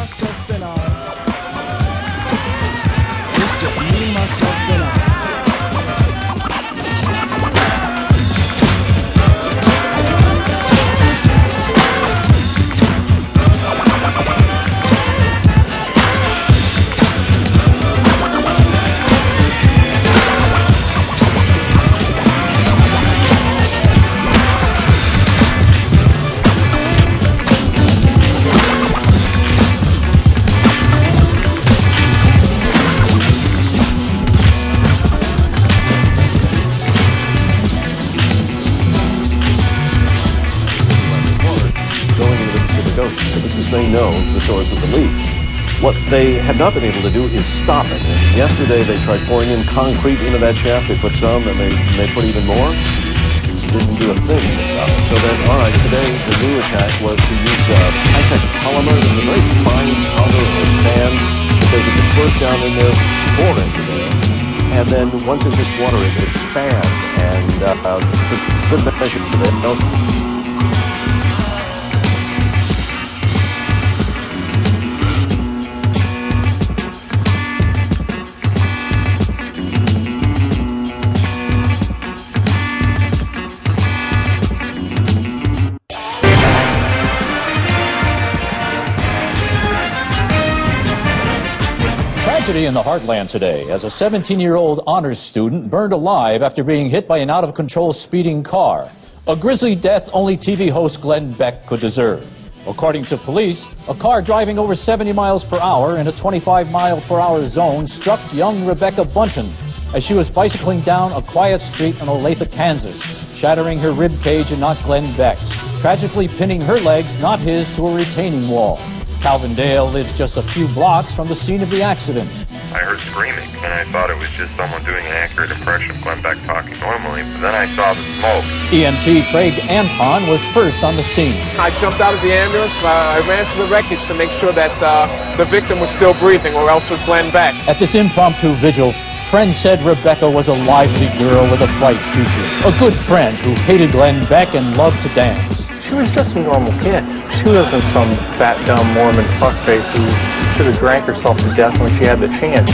myself, and I. It's just me, myself, and I. They know the source of the leak. What they have not been able to do is stop it. And yesterday they tried pouring in concrete into that shaft. They put some, and they put even more. Didn't do a thing to stop it. So then, all right, today the new attack was to use high-tech polymer and a very fine powder or sand that they could disperse down in there, pour into there, and then once it hits water, it would expand and good measure to them. Tragedy in the heartland today as a 17-year-old honors student burned alive after being hit by an out-of-control speeding car. A grisly death only TV host Glenn Beck could deserve. According to police, a car driving over 70 miles per hour in a 25-mile-per-hour zone struck young Rebecca Bunton as she was bicycling down a quiet street in Olathe, Kansas, shattering her rib cage and not Glenn Beck's, tragically pinning her legs, not his, to a retaining wall. Calvin Dale lives just a few blocks from the scene of the accident. I heard screaming, and I thought it was just someone doing an accurate impression of Glenn Beck talking normally, but then I saw the smoke. EMT Craig Anton was first on the scene. I jumped out of the ambulance, and I ran to the wreckage to make sure that the victim was still breathing, or else was Glenn Beck. At this impromptu vigil, friends said Rebecca was a lively girl with a bright future. A good friend who hated Glenn Beck and loved to dance. She was just a normal kid. She wasn't some fat, dumb Mormon fuckface who should have drank herself to death when she had the chance.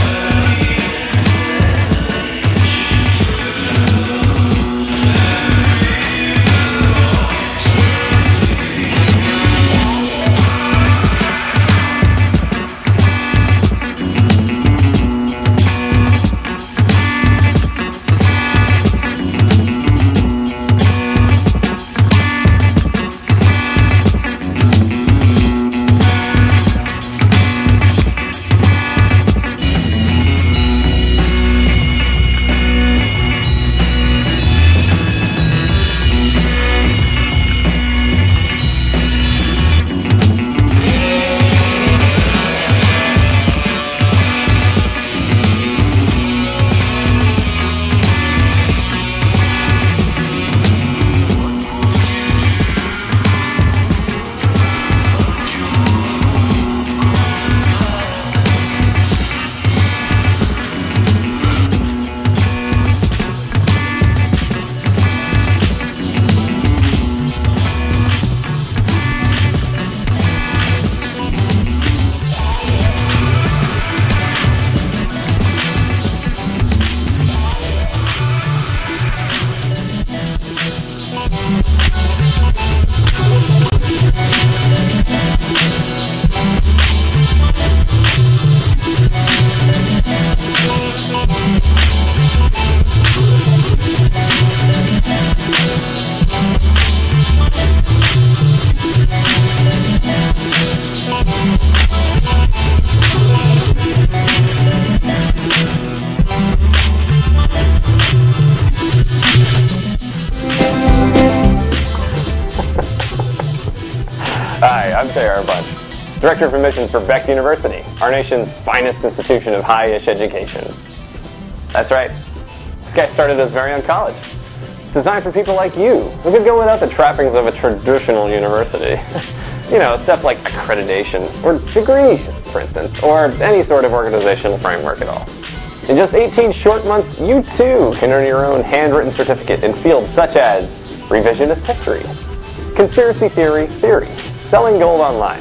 Hi, I'm Sarah Bunch, Director of Admissions for Beck University, our nation's finest institution of high-ish education. That's right, this guy started his very own college. It's designed for people like you, who could go without the trappings of a traditional university. You know, stuff like accreditation, or degrees, for instance, or any sort of organizational framework at all. In just 18 short months, you too can earn your own handwritten certificate in fields such as revisionist history, conspiracy theory, selling gold online,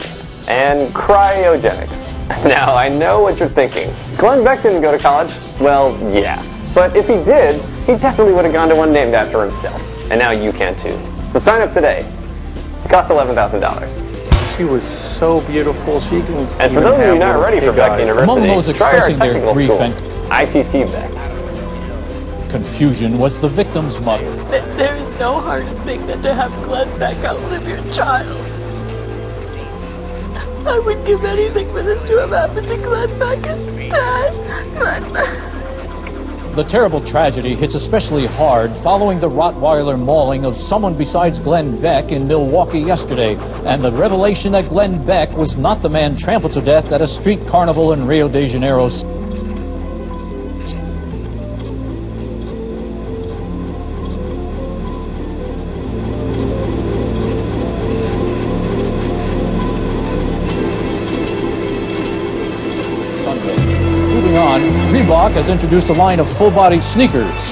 and cryogenics. Now, I know what you're thinking. Glenn Beck didn't go to college. Well, yeah. But if he did, he definitely would have gone to one named after himself. And now you can too. So sign up today. It costs $11,000. She was so beautiful. She didn't. And for those of you not ready for Beck University, among those expressing try our their grief school, and ITT Beck. confusion was the victim's mother. There is no harder thing than to have Glenn Beck outlive your child. I would give anything for this to have happened to Glenn Beck instead. Glenn Beck. The terrible tragedy hits especially hard following the Rottweiler mauling of someone besides Glenn Beck in Milwaukee yesterday, and the revelation that Glenn Beck was not the man trampled to death at a street carnival in Rio de Janeiro. Moving on, Reebok has introduced a line of full-body sneakers.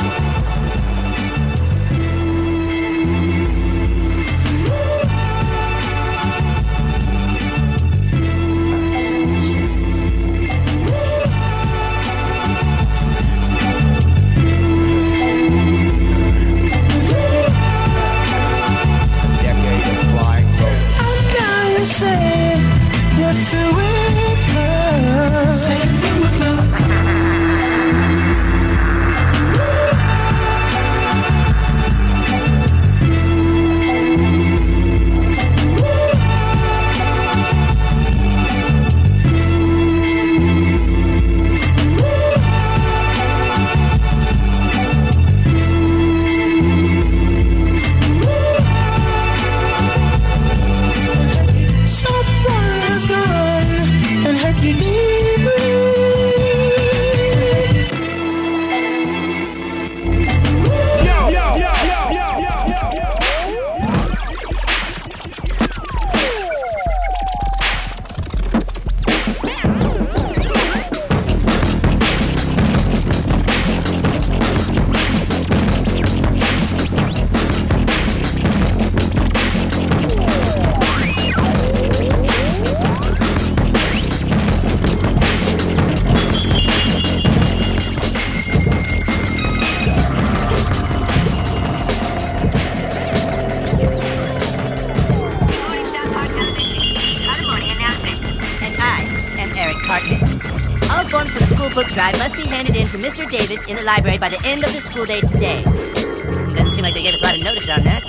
All forms for the school book drive must be handed in to Mr. Davis in the library by the end of the school day today. Doesn't seem like they gave us a lot of notice on that.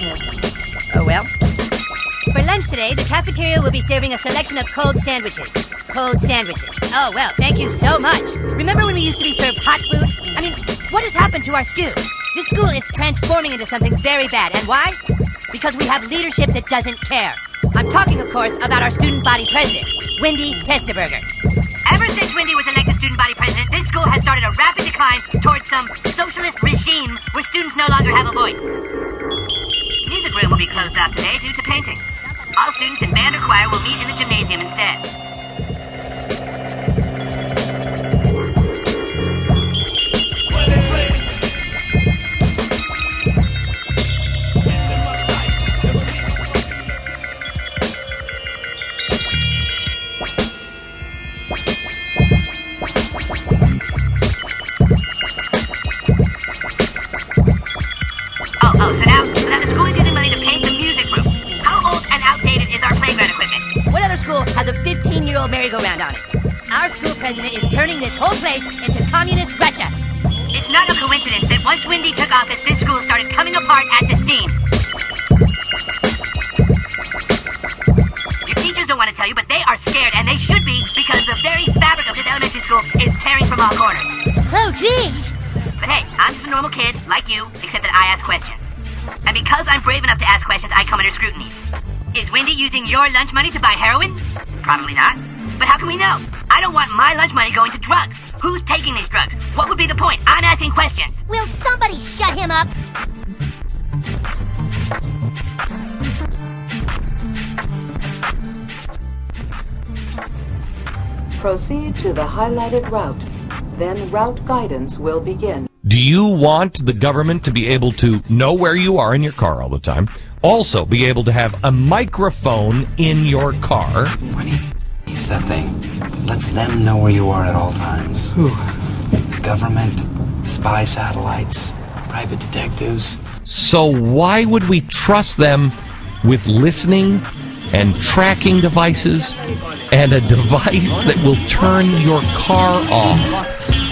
Oh well. For lunch today, the cafeteria will be serving a selection of cold sandwiches. Cold sandwiches. Oh well, thank you so much. Remember when we used to be served hot food? I mean, what has happened to our stew? This school is transforming into something very bad. And why? Because we have leadership that doesn't care. I'm talking, of course, about our student body president, Wendy Testerberger. Ever since Wendy was elected student body president, this school has started a rapid decline towards some socialist regime where students no longer have a voice. Music room will be closed off today due to painting. All students in band or choir will meet in the gymnasium instead. So now the school is using money to paint the music room. How old and outdated is our playground equipment? What other school has a 15-year-old merry-go-round on it? Our school president is turning this whole place into communist Russia. It's not a coincidence that once Wendy took office, this school started coming apart at the seams. Your teachers don't want to tell you, but they are scared, and they should be, because the very fabric of this elementary school is tearing from all corners. Oh, jeez. But hey, I'm just a normal kid, like you, except that I ask questions. And because I'm brave enough to ask questions, I come under scrutiny. Is Wendy using your lunch money to buy heroin? Probably not. But how can we know? I don't want my lunch money going to drugs. Who's taking these drugs? What would be the point? I'm asking questions. Will somebody shut him up? Proceed to the highlighted route. Then route guidance will begin. Do you want the government to be able to know where you are in your car all the time? Also, be able to have a microphone in your car. When you use that thing, lets them know where you are at all times. Government, spy satellites, private detectives. So why would we trust them with listening and tracking devices and a device that will turn your car off?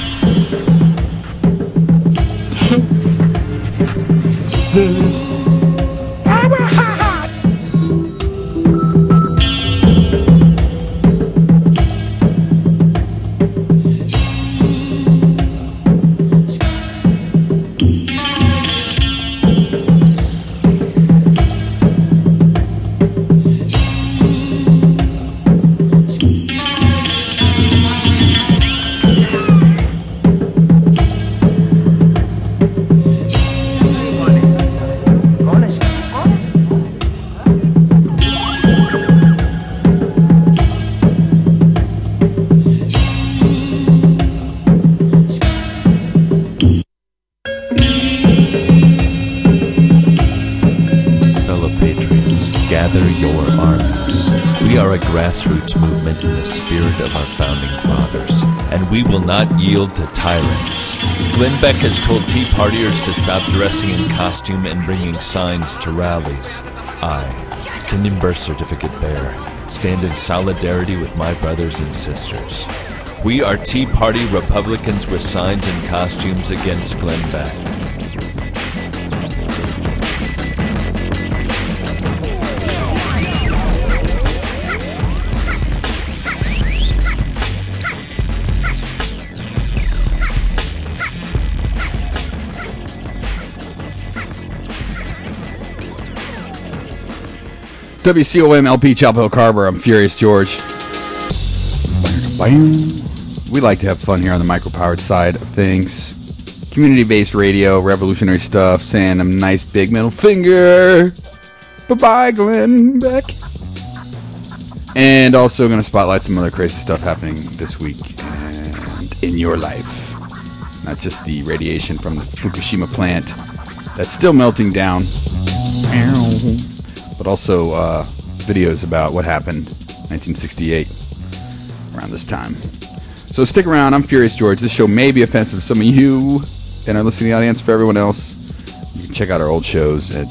Gather your armies. We are a grassroots movement in the spirit of our founding fathers, and we will not yield to tyrants. Glenn Beck has told Tea Partiers to stop dressing in costume and bringing signs to rallies. I, Kenyon Birth Certificate bearer, stand in solidarity with my brothers and sisters. We are Tea Party Republicans with signs and costumes against Glenn Beck. WCOM LP Chapel Hill Carver. I'm Furious George. We like to have fun here on the micro-powered side of things. Community-based radio, revolutionary stuff, saying a nice big middle finger. Bye-bye, Glenn Beck. And also going to spotlight some other crazy stuff happening this week and in your life. Not just the radiation from the Fukushima plant that's still melting down. But also videos about what happened in 1968 around this time. So stick around. I'm Furious George. This show may be offensive to some of you in our listening audience. For everyone else, you can check out our old shows at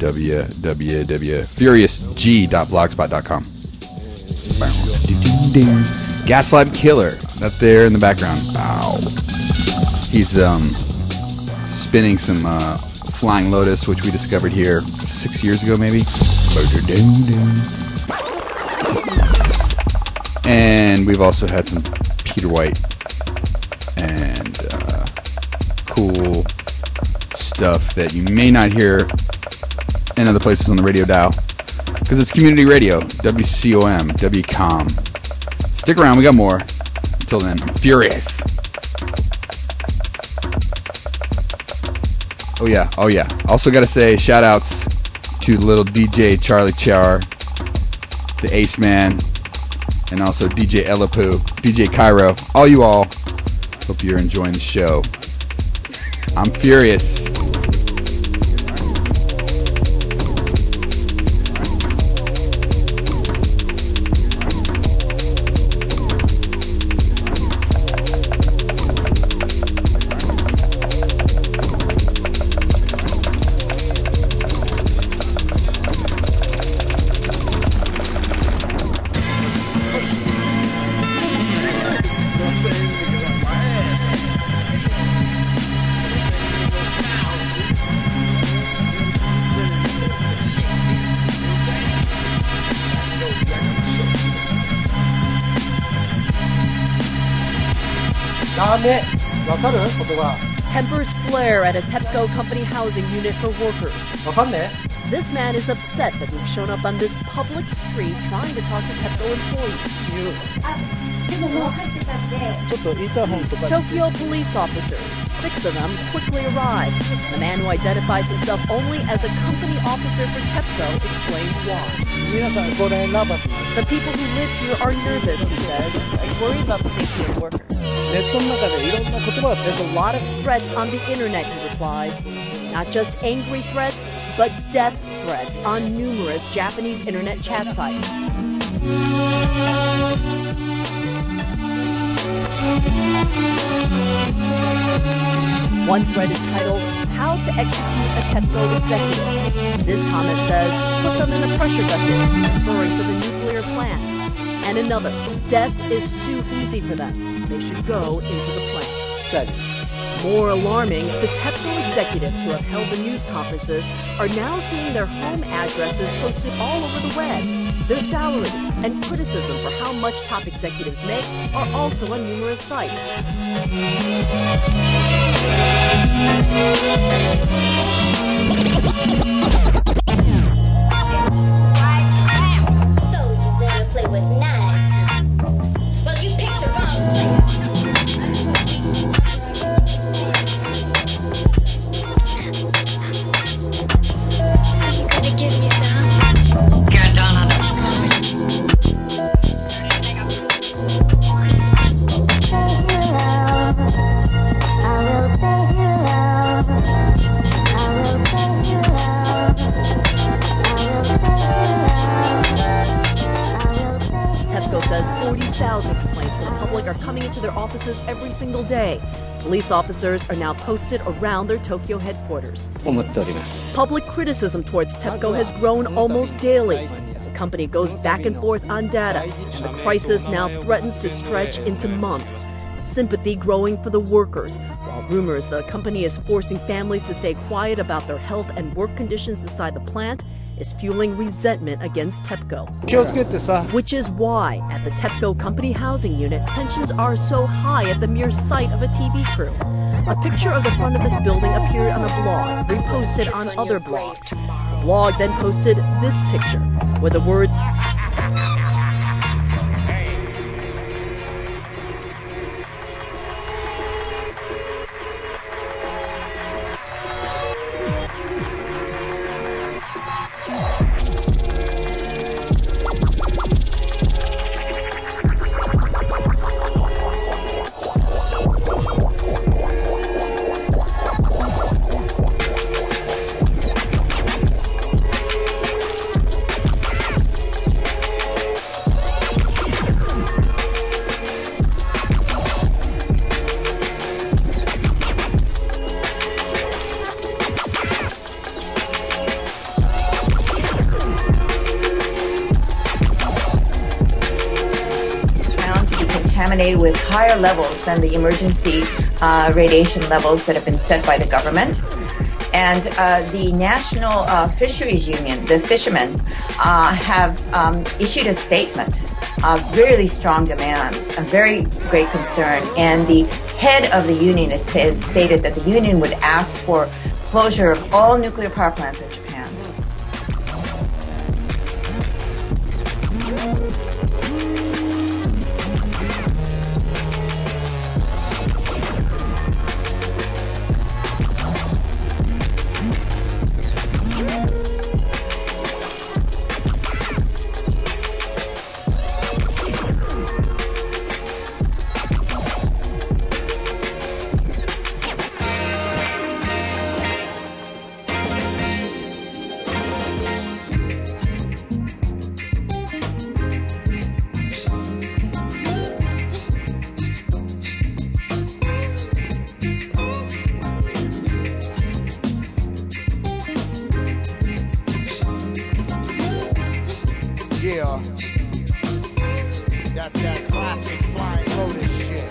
www.furiousg.blogspot.com. Gaslight Killer, up there in the background. Ow. He's spinning some Flying Lotus, which we discovered here 6 years ago, maybe. And we've also had some Peter White and cool stuff that you may not hear in other places on the radio dial because it's community radio. WCOM, WCOM. Stick around, we got more. Until then, I'm furious. Oh yeah. Also got to say shout outs to little DJ Charlie Char, the Ace Man, and also DJ Elapu, DJ Cairo. All you all, hope you're enjoying the show. I'm furious. Tempers flare at a TEPCO company housing unit for workers. This man is upset that we've shown up on this public street trying to talk to TEPCO employees. Tokyo police officers, 6 of them, quickly arrive. The man who identifies himself only as a company officer for TEPCO explains why. The people who live here are nervous, he says. I worry about the safety of workers. There's a lot of threats on the internet, he replies. Not just angry threats, but death threats on numerous Japanese internet chat sites. One thread is titled, How to Execute a TEPCO Executive. This comment says, put them in the pressure vessels, referring to the nuclear plant. And another, death is too easy for them. They should go into the plant. More alarming, the TEPCO executives who have held the news conferences are now seeing their home addresses posted all over the web. Their salaries and criticism for how much top executives make are also on numerous sites. Play with knives. Well, you picked the wrong place. Could you give me some? Get down on it. TEPCO says 40,000 complaints from the public are coming into their offices every single day. Police officers are now posted around their Tokyo headquarters. Public criticism towards TEPCO has grown almost daily as the company goes back and forth on data, and the crisis now threatens to stretch into months. Sympathy growing for the workers, while rumors the company is forcing families to stay quiet about their health and work conditions inside the plant is fueling resentment against TEPCO. Which is why, at the TEPCO company housing unit, tensions are so high at the mere sight of a TV crew. A picture of the front of this building appeared on a blog, reposted on other blogs. The blog then posted this picture, where the word with higher levels than the emergency radiation levels that have been set by the government. And the National Fisheries Union, the fishermen, have issued a statement of really strong demands, a very great concern. And the head of the union has stated that the union would ask for closure of all nuclear power plants in Japan. Yeah, that's that classic Flying Lotus shit.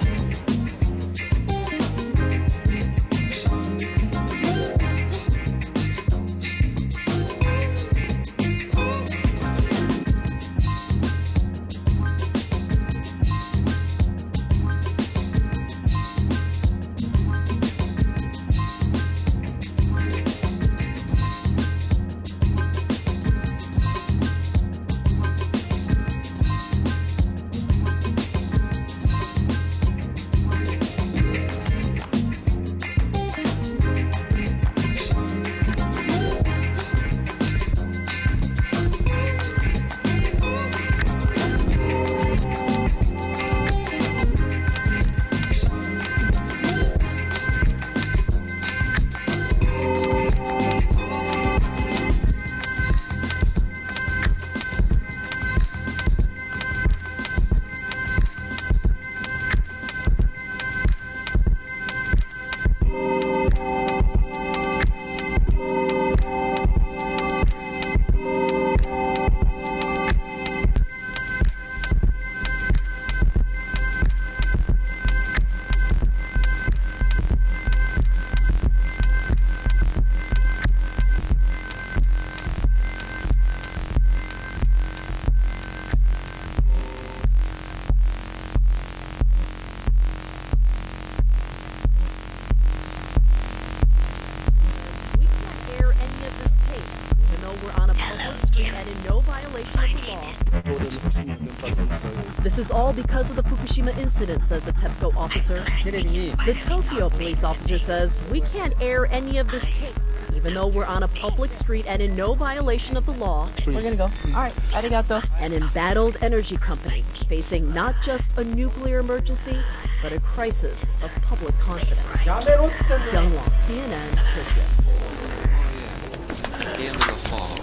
violation of the law. This is all because of the Fukushima incident, says a TEPCO officer. The Tokyo police officer says, we can't air any of this tape, even though we're on a public street and in no violation of the law. We're gonna go. All right, arigato. An embattled energy company facing not just a nuclear emergency, but a crisis of public confidence. Younghwa, CNN, Tokyo. The end of the fall.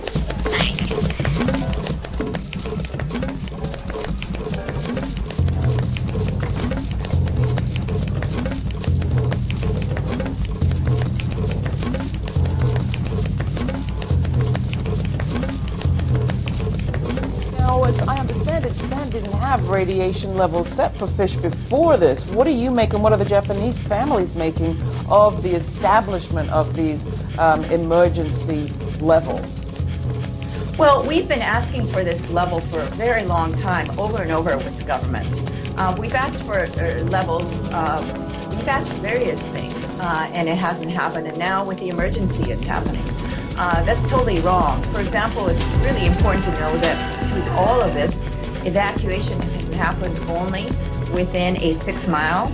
Now, as I understand it, Japan didn't have radiation levels set for fish before this. What do you make and what are the Japanese families making of the establishment of these emergency levels? Well, we've been asking for this level for a very long time, over and over with the government. We've asked for levels, we've asked various things, and it hasn't happened, and now with the emergency it's happening. That's totally wrong. For example, it's really important to know that with all of this, evacuation has happened only within a 6-mile,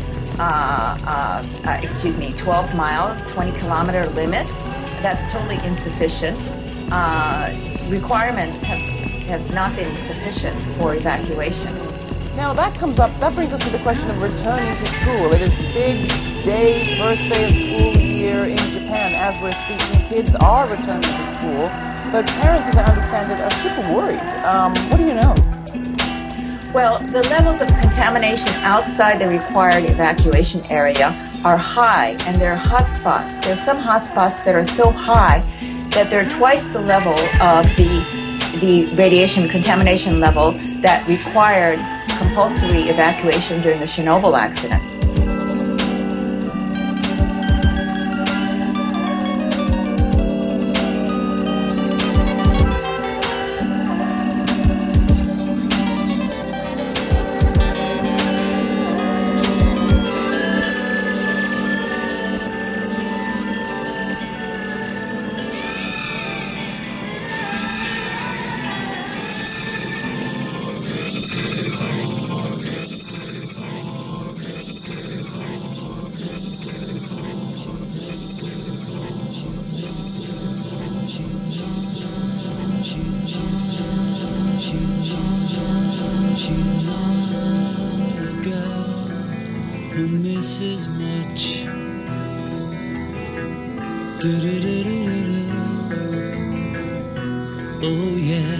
12-mile, 20-kilometer limit. That's totally insufficient. Requirements have not been sufficient for evacuation. Now that brings us to the question of returning to school. It is the big day, first day of school year in Japan. As we're speaking, kids are returning to school, but parents, as I understand it, are super worried. What do you know? Well, the levels of contamination outside the required evacuation area are high, and there are hot spots. There are some hot spots that are so high that they're twice the level of the radiation contamination level that required compulsory evacuation during the Chernobyl accident. Misses much. Oh yeah.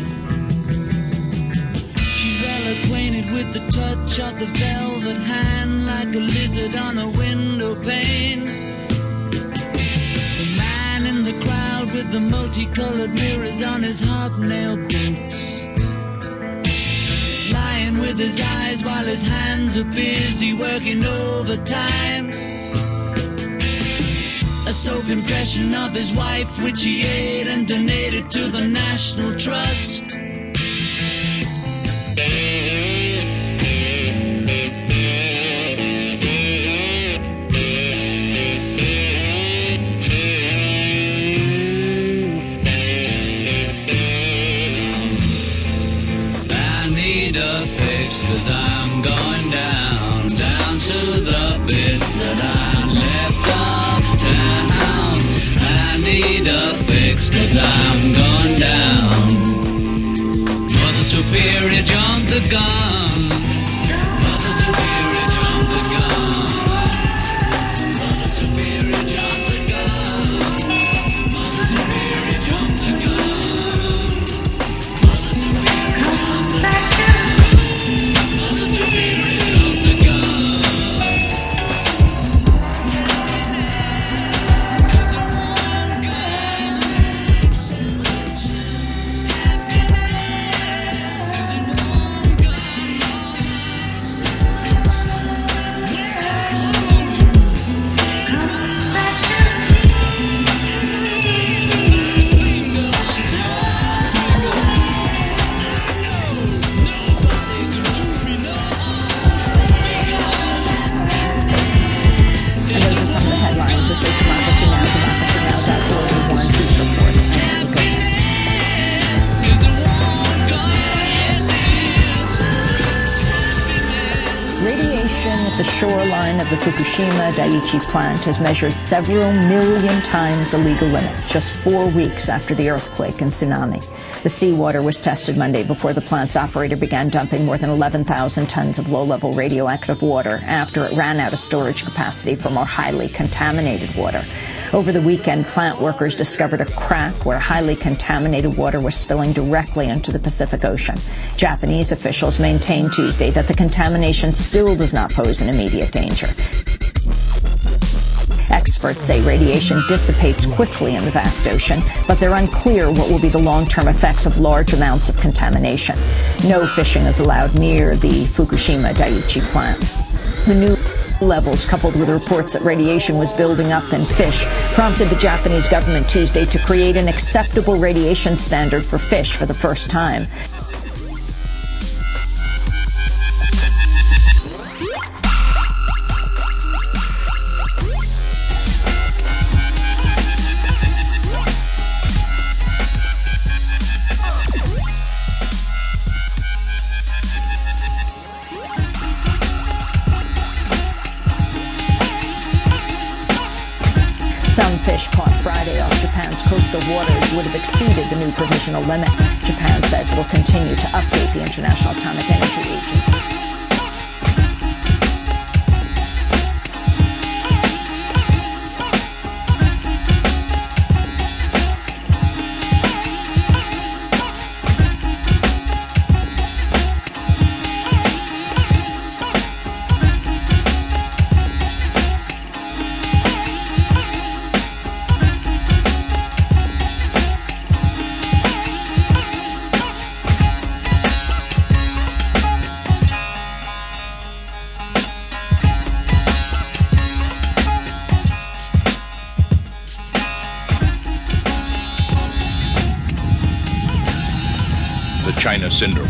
She's well acquainted with the touch of the velvet hand, like a lizard on a window pane. The man in the crowd with the multicolored mirrors on his hobnail boots, lying with his eyes while his hands are busy working overtime. A soap impression of his wife, which he ate and donated to the National Trust. I need a fix, 'cause I'm going down to the bits that I left uptown. I need a fix, 'cause I'm going down. Mother Superior jumped the gun. Mother Superior jumped the gun. Mother Superior jumped the gun. Mother Superior jumped the gun. Mother Superior jumped the gun. Mother Superior jumped the gun. at the shoreline of the Fukushima Daiichi plant has measured several million times the legal limit, just 4 weeks after the earthquake and tsunami. The seawater was tested Monday before the plant's operator began dumping more than 11,000 tons of low-level radioactive water after it ran out of storage capacity for more highly contaminated water. Over the weekend, plant workers discovered a crack where highly contaminated water was spilling directly into the Pacific Ocean. Japanese officials maintained Tuesday that the contamination still does not pose an immediate danger. Experts say radiation dissipates quickly in the vast ocean, but they're unclear what will be the long-term effects of large amounts of contamination. No fishing is allowed near the Fukushima Daiichi plant. The new levels, coupled with reports that radiation was building up in fish, prompted the Japanese government Tuesday to create an acceptable radiation standard for fish for the first time. Some fish caught Friday off Japan's coastal waters would have exceeded the new provisional limit. Japan says it will continue to update the International Atomic Energy Agency. China syndrome.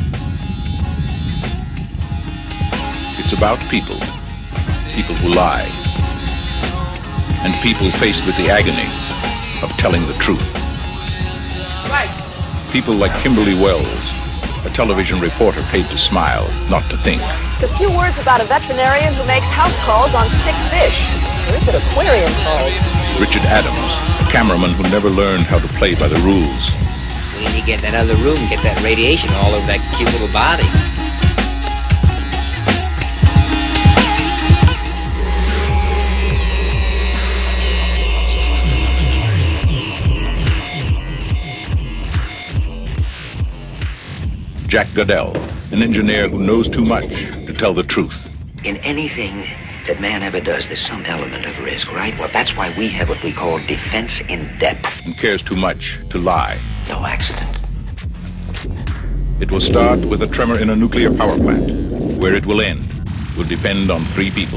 It's about people who lie, and people faced with the agony of telling the truth. Right. People like Kimberly Wells, a television reporter paid to smile, not to think. A few words about a veterinarian who makes house calls on sick fish. Or is it aquarium calls? Richard Adams, a cameraman who never learned how to play by the rules. When you get that other room, get that radiation all over that cute little body. Jack Goodell, an engineer who knows too much to tell the truth. In anything that man ever does, there's some element of risk, right? Well, that's why we have what we call defense in depth. And cares too much to lie. No accident. It will start with a tremor in a nuclear power plant. Where it will end will depend on 3 people.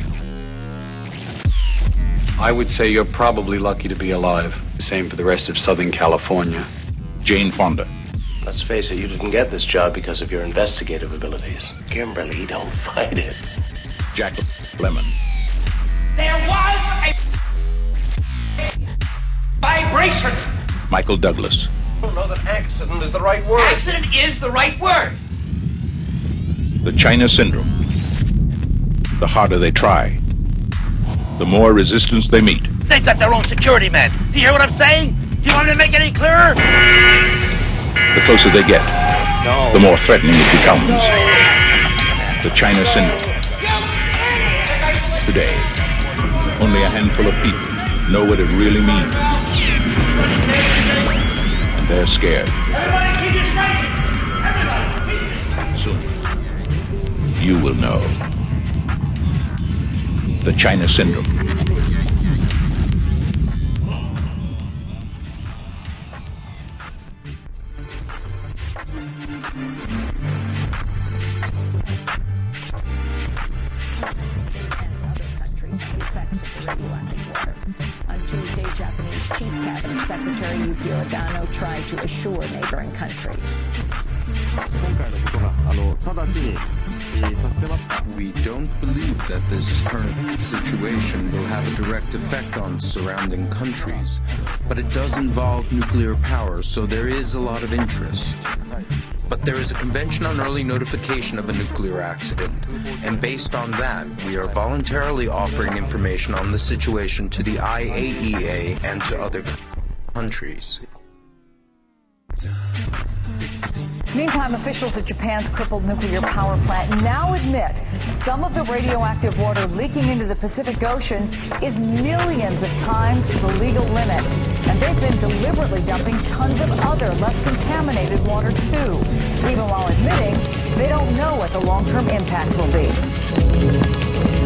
I would say you're probably lucky to be alive. The same for the rest of Southern California. Jane Fonda. Let's face it, you didn't get this job because of your investigative abilities. Kimberly, don't fight it. Jack Lemmon. There was a vibration. Michael Douglas. I don't know that accident is the right word. Accident is the right word. The China syndrome. The harder they try, the more resistance they meet. They've got their own security men. Do you hear what I'm saying? Do you want me to make it any clearer? The closer they get, the more threatening it becomes. The China syndrome. Today, only a handful of people know what it really means. And they're scared. Soon, you will know. The China syndrome. On Tuesday, Japanese Chief Cabinet Secretary Yukio Adano tried to assure neighboring countries. We don't believe that this current situation will have a direct effect on surrounding countries, but it does involve nuclear power, so there is a lot of interest. But There is a convention on early notification of a nuclear accident, and based on that, we are voluntarily offering information on the situation to the IAEA and to other countries. Meantime, officials at Japan's crippled nuclear power plant now admit some of the radioactive water leaking into the Pacific Ocean is millions of times the legal limit. And they've been deliberately dumping tons of other, less contaminated water, too, even while admitting they don't know what the long-term impact will be.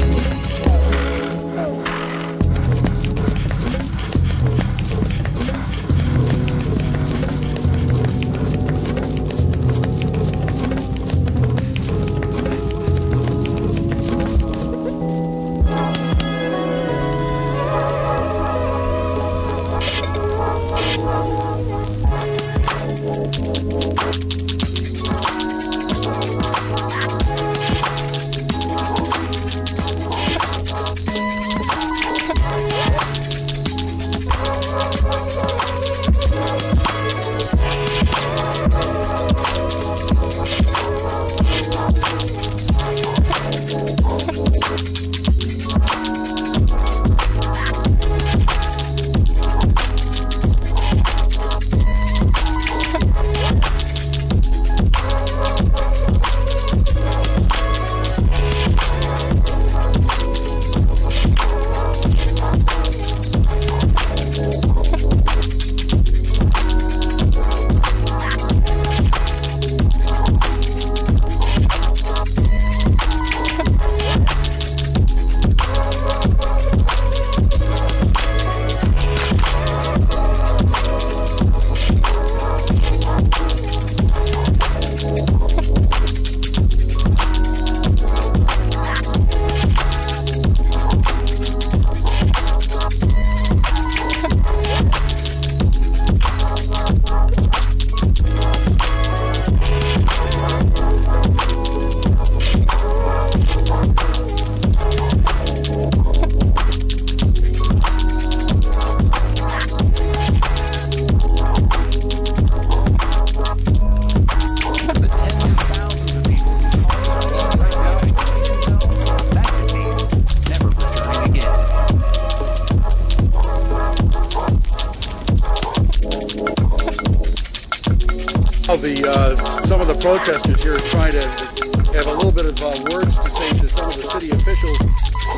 Some of the protesters here are trying to have a little bit of words to say to some of the city officials.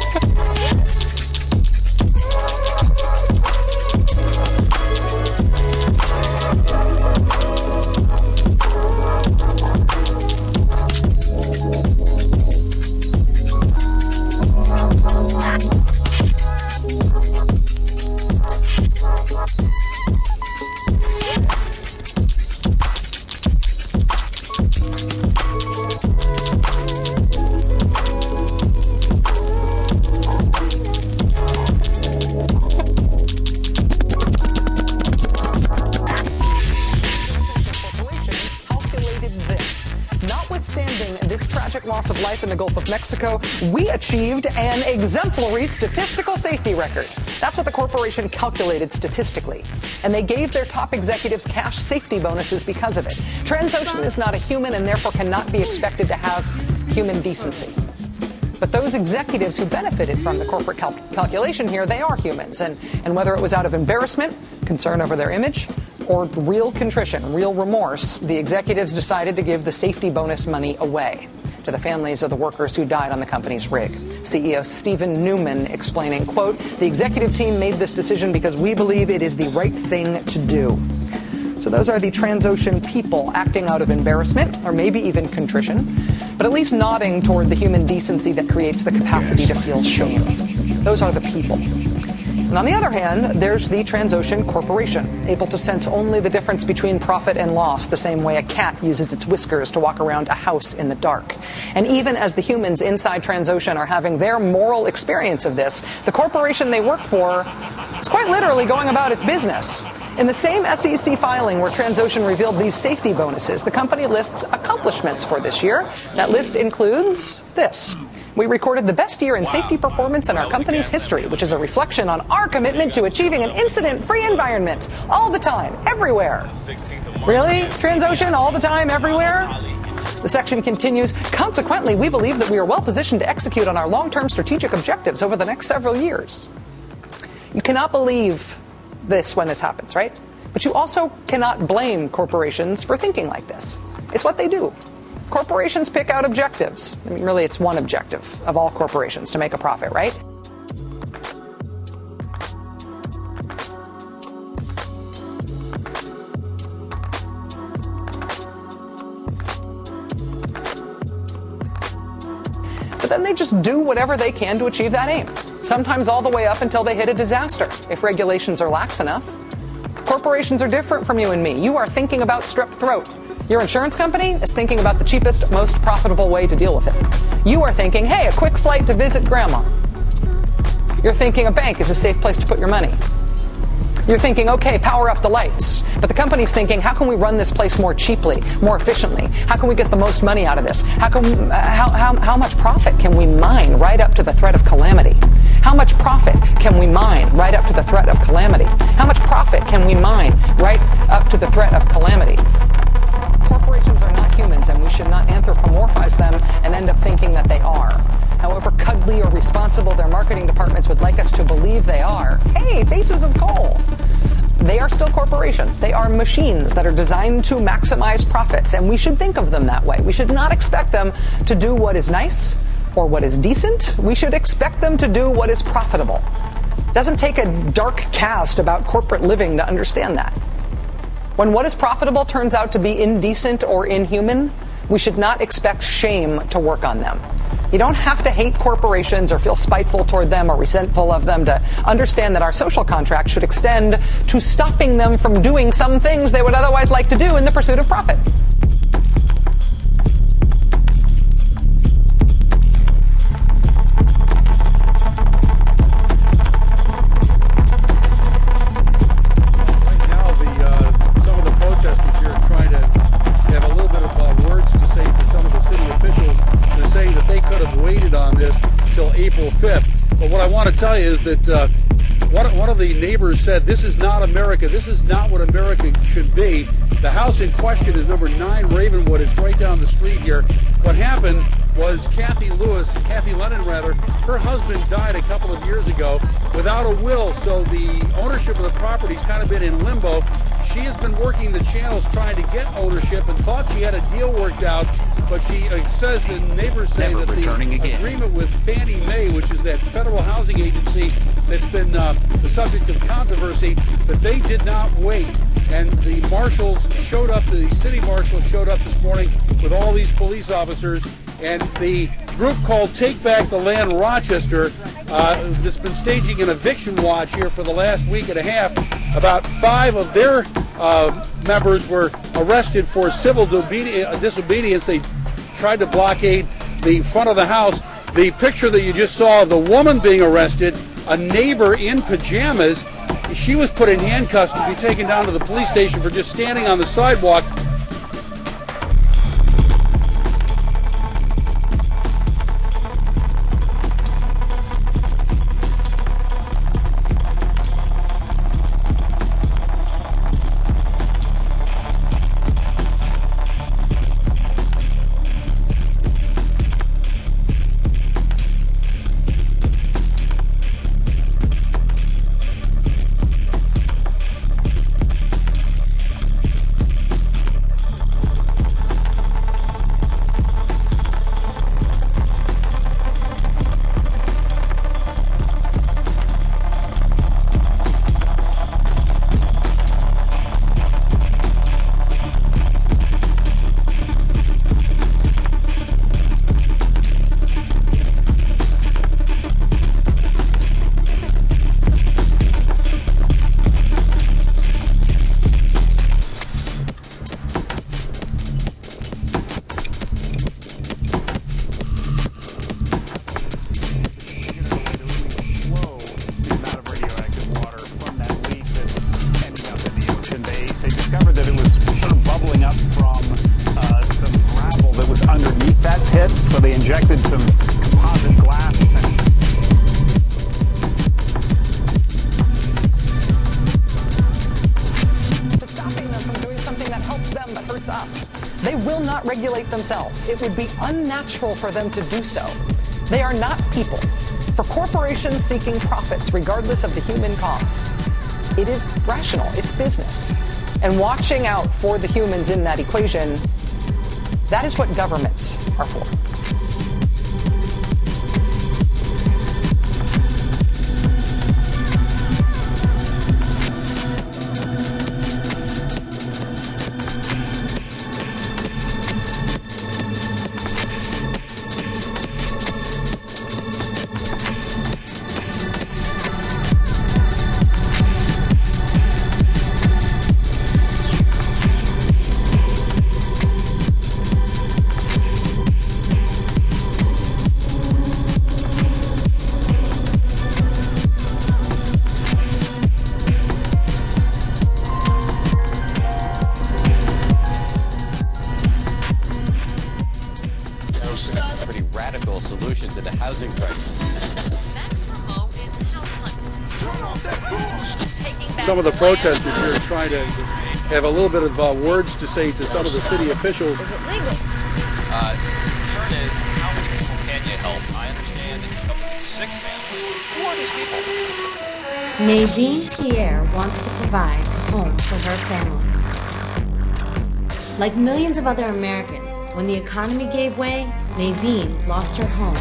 In the Gulf of Mexico, we achieved an exemplary statistical safety record. That's what the corporation calculated statistically. And they gave their top executives cash safety bonuses because of it. Transocean is not a human and therefore cannot be expected to have human decency. But those executives who benefited from the corporate calculation here, they are humans. And whether it was out of embarrassment, concern over their image, or real contrition, real remorse, the executives decided to give the safety bonus money away to the families of the workers who died on the company's rig. CEO Stephen Newman explaining, quote, "The executive team made this decision because we believe it is the right thing to do." So those are the Transocean people acting out of embarrassment or maybe even contrition, but at least nodding toward the human decency that creates the capacity to feel shame. Those are the people. And on the other hand, there's the Transocean Corporation, able to sense only the difference between profit and loss, the same way a cat uses its whiskers to walk around a house in the dark. And even as the humans inside Transocean are having their moral experience of this, the corporation they work for is quite literally going about its business. In the same SEC filing where Transocean revealed these safety bonuses, the company lists accomplishments for this year. That list includes this: We recorded the best year in safety performance in our company's history, which is a reflection on our commitment to achieving an incident-free environment all the time, everywhere. Really, Transocean, all the time, everywhere? The section continues, consequently, we believe that we are well positioned to execute on our long-term strategic objectives over the next several years. You cannot believe this when this happens, right? But you also cannot blame corporations for thinking like this. It's what they do. Corporations pick out objectives. I mean, really, it's one objective of all corporations, to make a profit, right? But then they just do whatever they can to achieve that aim, sometimes all the way up until they hit a disaster, if regulations are lax enough. Corporations are different from you and me. You are thinking about strep throat. Your insurance company is thinking about the cheapest, most profitable way to deal with it. You are thinking, hey, a quick flight to visit grandma. You're thinking a bank is a safe place to put your money. You're thinking, okay, power up the lights. But the company's thinking, how can we run this place more cheaply, more efficiently? How can we get the most money out of this? How much profit can we mine right up to the threat of calamity? How much profit can we mine right up to the threat of calamity? How much profit can we mine right up to the threat of calamity? Corporations are not humans, and we should not anthropomorphize them and end up thinking that they are. However cuddly or responsible their marketing departments would like us to believe they are, hey, faces of coal, they are still corporations. They are machines that are designed to maximize profits, and we should think of them that way. We should not expect them to do what is nice or what is decent. We should expect them to do what is profitable. It doesn't take a dark cast about corporate living to understand that. When what is profitable turns out to be indecent or inhuman, we should not expect shame to work on them. You don't have to hate corporations or feel spiteful toward them or resentful of them to understand that our social contract should extend to stopping them from doing some things they would otherwise like to do in the pursuit of profit. April 5th. But what I want to tell you is that one of the neighbors said, this is not America. This is not what America should be. The house in question is number 9 Ravenwood. It's right down the street here. What happened was Kathy Lennon, her husband died a couple of years ago without a will, so the ownership of the property's kind of been in limbo. She has been working the channels trying to get ownership and thought she had a deal worked out, but she says, the neighbors say that the agreement with Fannie Mae, which is that federal housing agency that's been the subject of controversy, that they did not wait. And the marshals showed up, the city marshals showed up this morning with all these police officers, and the group called Take Back the Land Rochester that's been staging an eviction watch here for the last week and a half. About 5 of their members were arrested for civil disobedience. They tried to blockade the front of the house. The picture that you just saw of the woman being arrested, a neighbor in pajamas, she was put in handcuffs to be taken down to the police station for just standing on the sidewalk. Injected some composite glass, essentially. To stopping them from doing something that helps them but hurts us. They will not regulate themselves. It would be unnatural for them to do so. They are not people. For corporations seeking profits, regardless of the human cost, it is rational. It's business. And watching out for the humans in that equation, that is what governments are for. Solution to the housing crisis. Next remote is house hunting. Some of the protesters here are trying to have a little bit of words to say to some of the city officials. Is it legal? The concern is, how many people can you help? I understand that you come with these 6 families. Who are these people? Nadine Pierre wants to provide a home for her family. Like millions of other Americans, when the economy gave way, Nadine lost her home.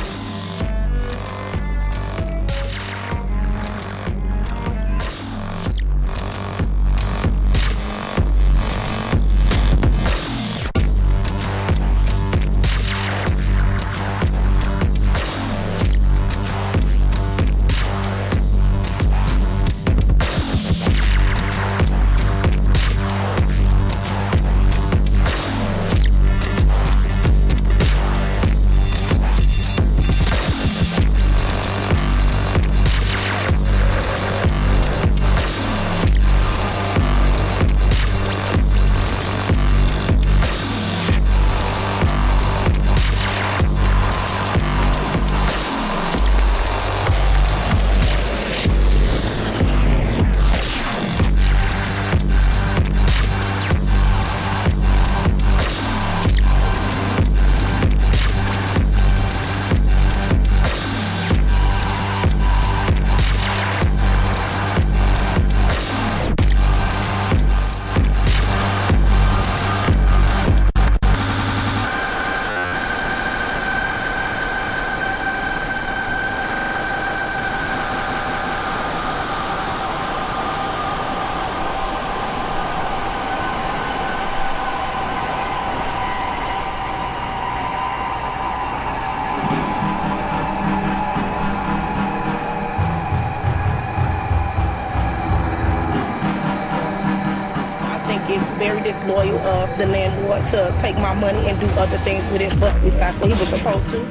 Very disloyal of the landlord to take my money and do other things with it, but besides what he was supposed to.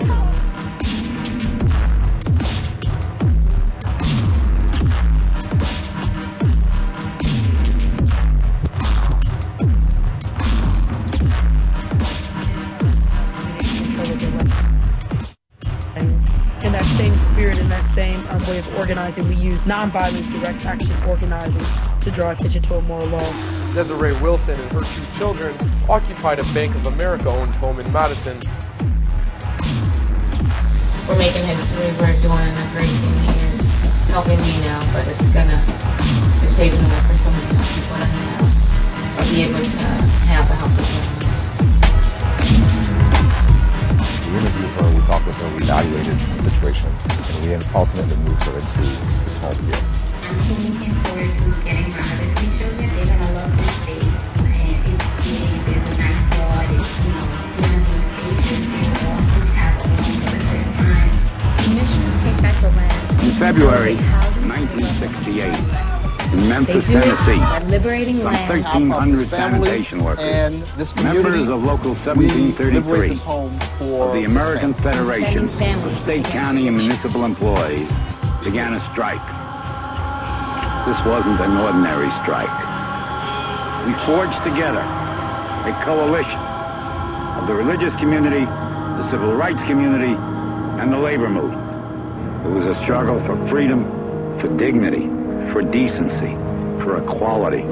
In that same spirit, in that same way of organizing, we use nonviolence direct action organizing to draw attention to immoral laws. Desiree Wilson and her 2 children occupied a Bank of America-owned home in Madison. We're making history. We're doing a great thing here. It's helping me now, but it's paving the way for so many people to be able to have a house of their own. We interviewed her, we talked with her, we evaluated the situation, and we ultimately moved her into this home here. I'm so looking forward to getting my other 3 children. They're gonna love this space, and it's big. There's a nice yard. It's even being spacious. They all each have a home for the first time. The mission to take back the land. In February 1968, in Memphis, They do Tennessee, it by liberating some land. 1,300 sanitation workers, and this community, members of Local 1733 of the American Federation of State, County, and Municipal Employees began a strike. This wasn't an ordinary strike. We forged together a coalition of the religious community, the civil rights community, and the labor movement. It was a struggle for freedom, for dignity, for decency, for equality.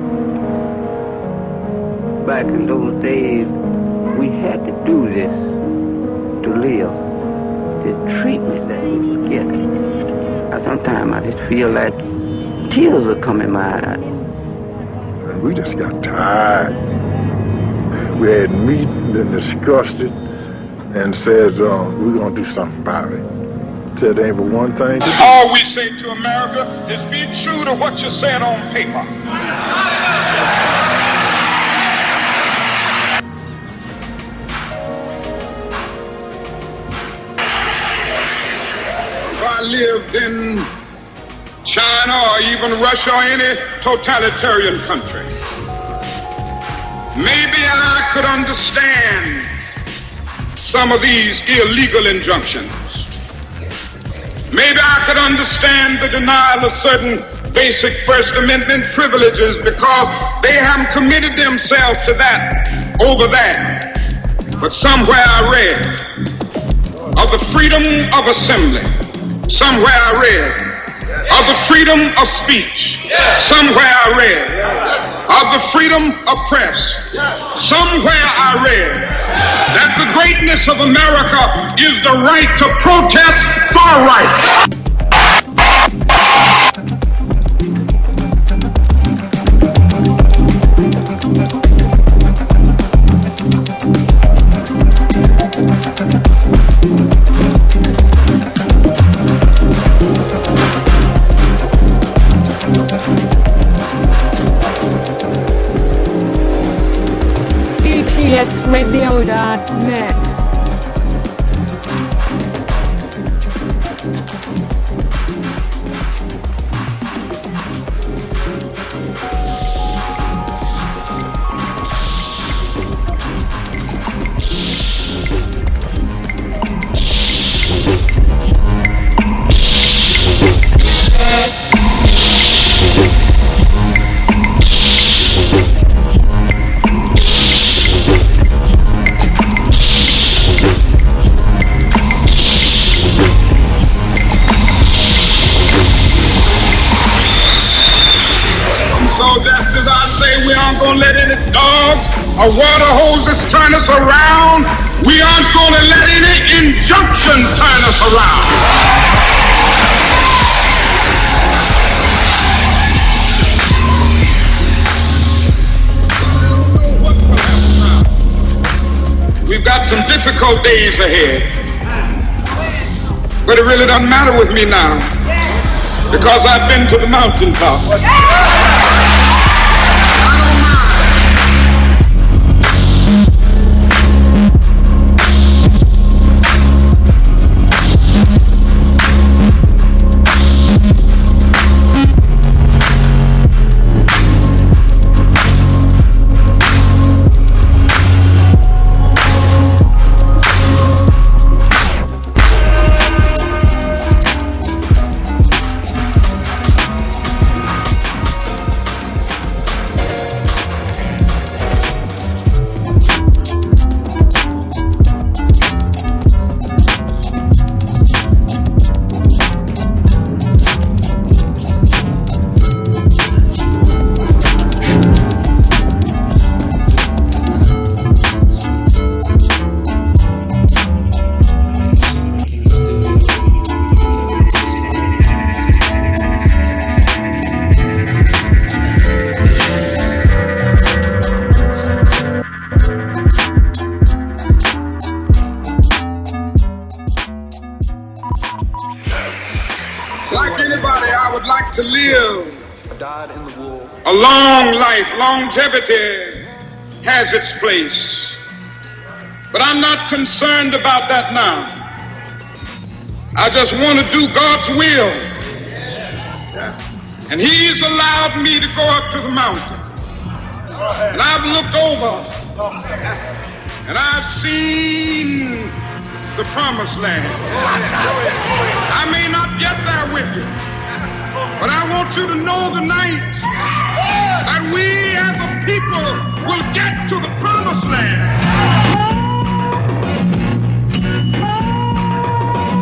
Back in those days, we had to do this to live. The treatment that we were getting. Sometimes I just feel like tears are coming in my eyes. We just got tired. We had meetings and discussed it and said, we're going to do something about it. Said there ain't but one thing to do. All we say to America is be true to what you said on paper. If I lived in China or even Russia or any totalitarian country, maybe I could understand some of these illegal injunctions. Maybe I could understand the denial of certain basic First Amendment privileges because they haven't committed themselves to that over there. But somewhere I read of the freedom of assembly. Somewhere I read of the freedom of speech. Somewhere I read of the freedom of press. Somewhere I read that the greatness of America is the right to protest far right. ETSradio.net. Gonna let any dogs or water hoses turn us around. We aren't gonna let any injunction turn us around. We've got some difficult days ahead, but it really doesn't matter with me now because I've been to the mountaintop. A long life, longevity has its place. But I'm not concerned about that now. I just want to do God's will. And He's allowed me to go up to the mountain. And I've looked over and I've seen the promised land. I may not get there with you, but I want you to know tonight that we as a people will get to the promised land.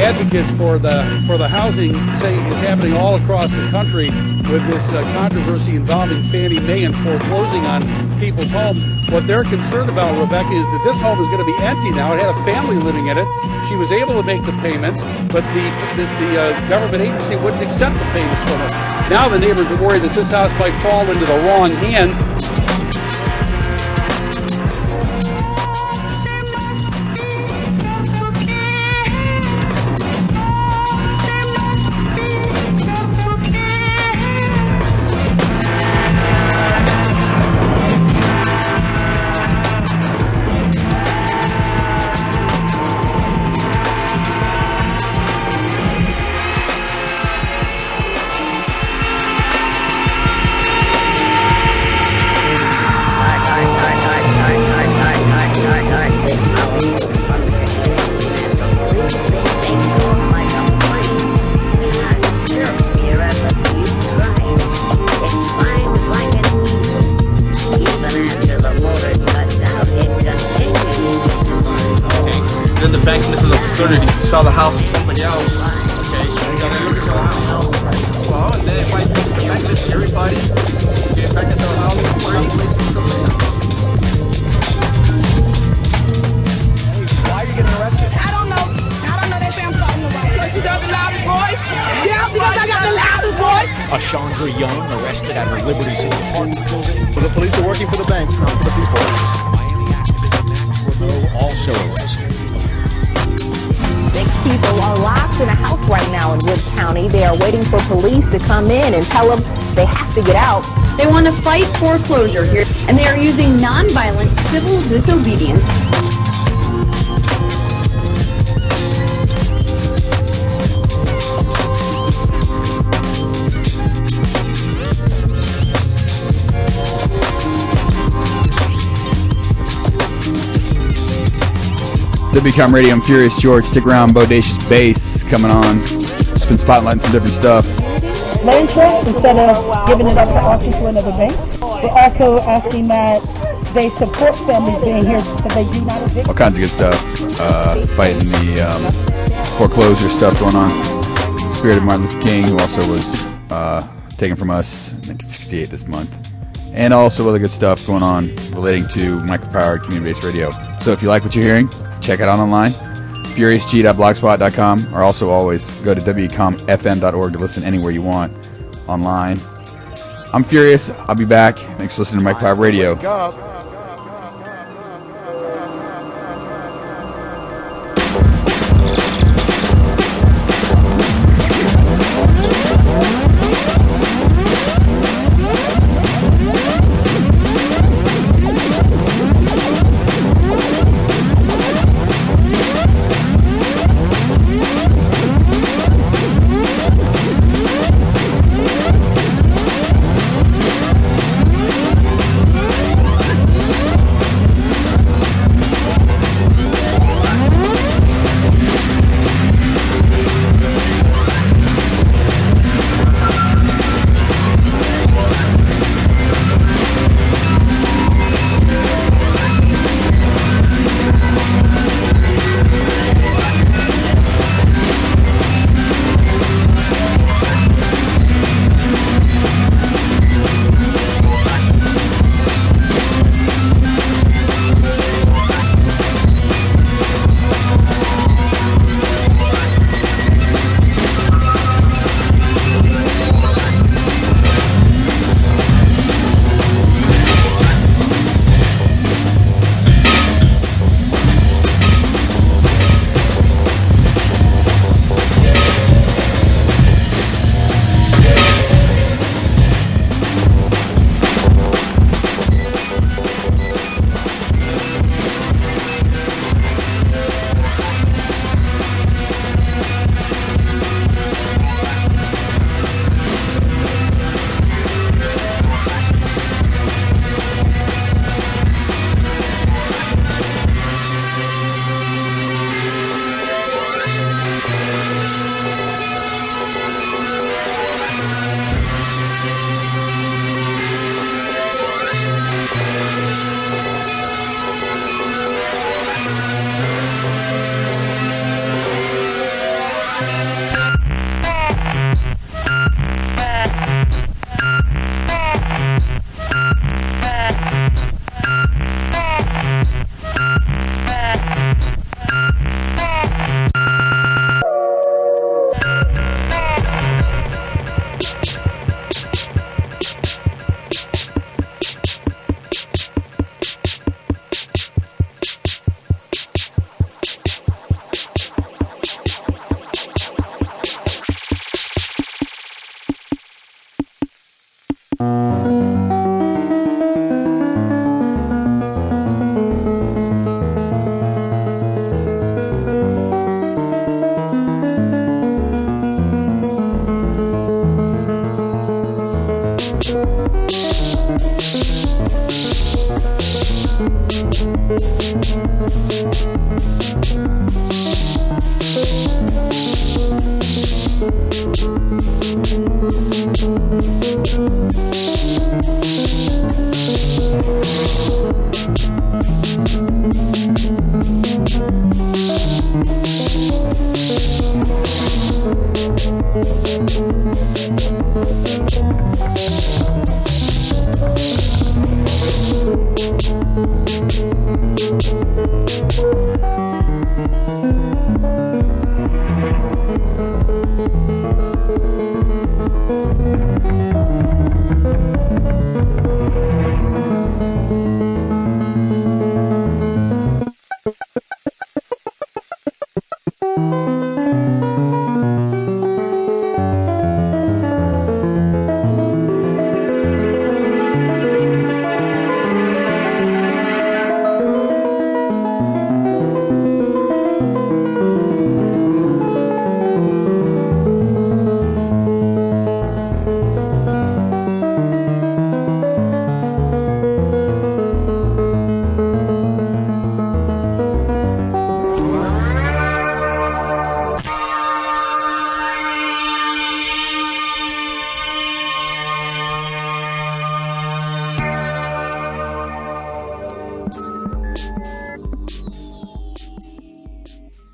advocates for the housing say is happening all across the country with this controversy involving Fannie Mae and foreclosing on people's homes. What they're concerned about, Rebecca, is that this home is going to be empty now. It had a family living in it. She was able to make the payments, but the government agency wouldn't accept the payments from her. Now the neighbors are worried that this house might fall into the wrong hands. Sell the house to somebody else. Okay, you gotta look at the house. Well, and then it might be affected to everybody. Get back into the house before any place is somebody else. Why are you getting arrested? I don't know. They say I'm starting to write. Because you got the loudest voice? Yeah, because I got the loudest voice. Chandra Young arrested at her Liberty City apartment building. Well, the police are working for the bank, not for the people. Miami activist Max Raveau also arrested. 6 people are locked in a house right now in Wood County. They are waiting for police to come in and tell them they have to get out. They want to fight foreclosure here, and they are using nonviolent civil disobedience. WCOM Radio, I'm Furious George. Stick around, Bodacious Bass coming on. Just been spotlighting some different stuff. Loan trust instead of giving it up to auction to another bank. We're also asking that they support families being here because they do not evict. All kinds of good stuff. Fighting the foreclosure stuff going on. Spirit of Martin Luther King, who also was taken from us in 1968 this month. And also other good stuff going on relating to micropowered community-based radio. So if you like what you're hearing, check it out online, furiousg.blogspot.com, or also always go to wcomfm.org to listen anywhere you want online. I'm Furious. I'll be back. Thanks for listening to Mike Power Radio.